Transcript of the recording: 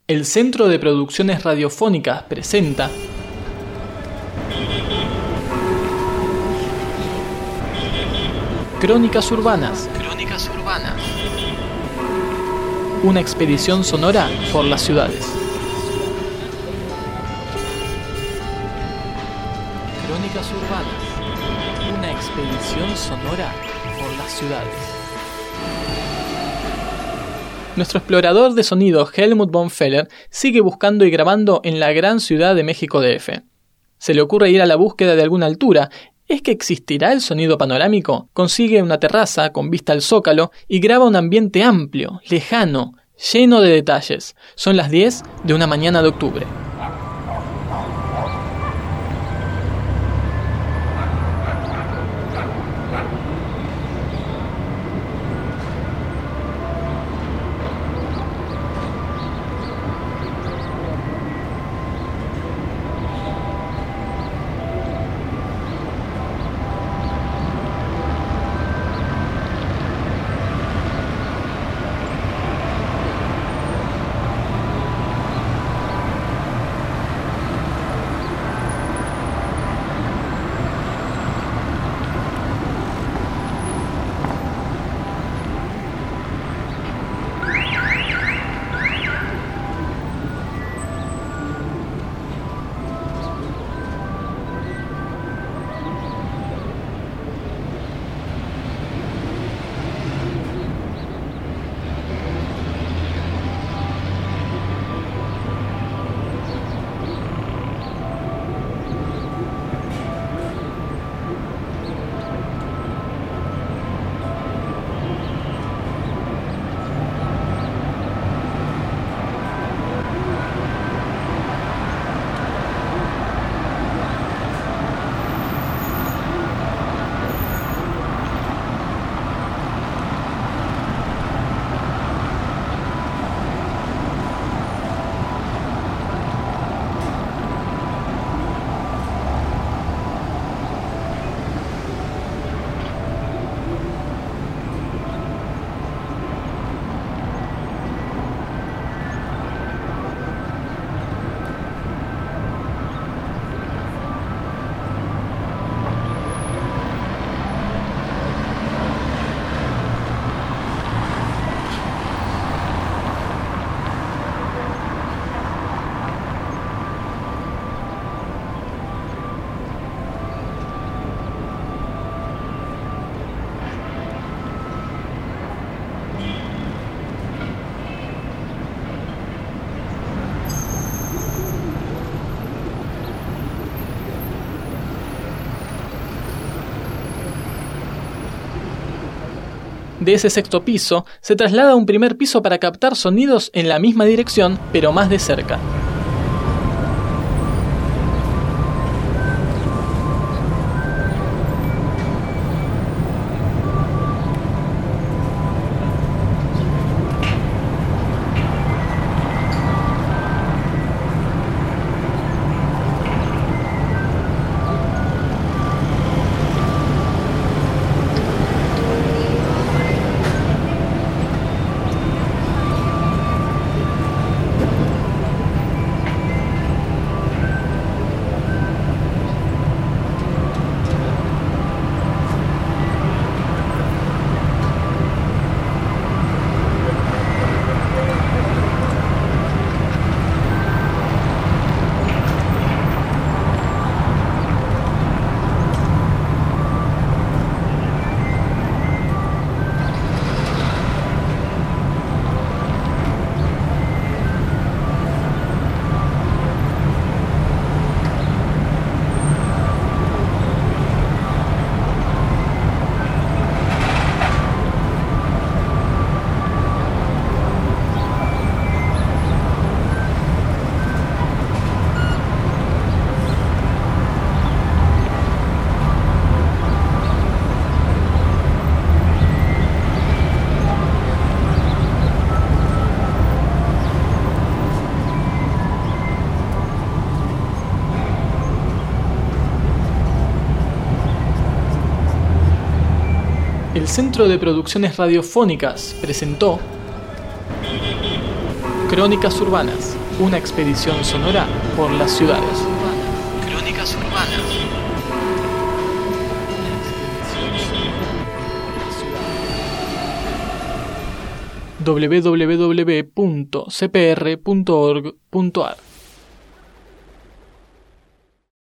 El Centro de Producciones Radiofónicas presenta Crónicas Urbanas. Una expedición sonora por las ciudades. Crónicas Urbanas. Una expedición sonora por las ciudades. Nuestro explorador de sonido Helmut von Feller sigue buscando y grabando en la gran ciudad de México DF. Se le ocurre ir a la búsqueda de alguna altura. ¿Es que existirá el sonido panorámico? Consigue una terraza con vista al Zócalo y graba un ambiente amplio, lejano, lleno de detalles. Son las 10 de una mañana de octubre. De ese sexto piso, se traslada a un primer piso para captar sonidos en la misma dirección, pero más de cerca. El Centro de Producciones Radiofónicas presentó Crónicas Urbanas, una expedición sonora por las ciudades. Crónicas Urbanas. www.cpr.org.ar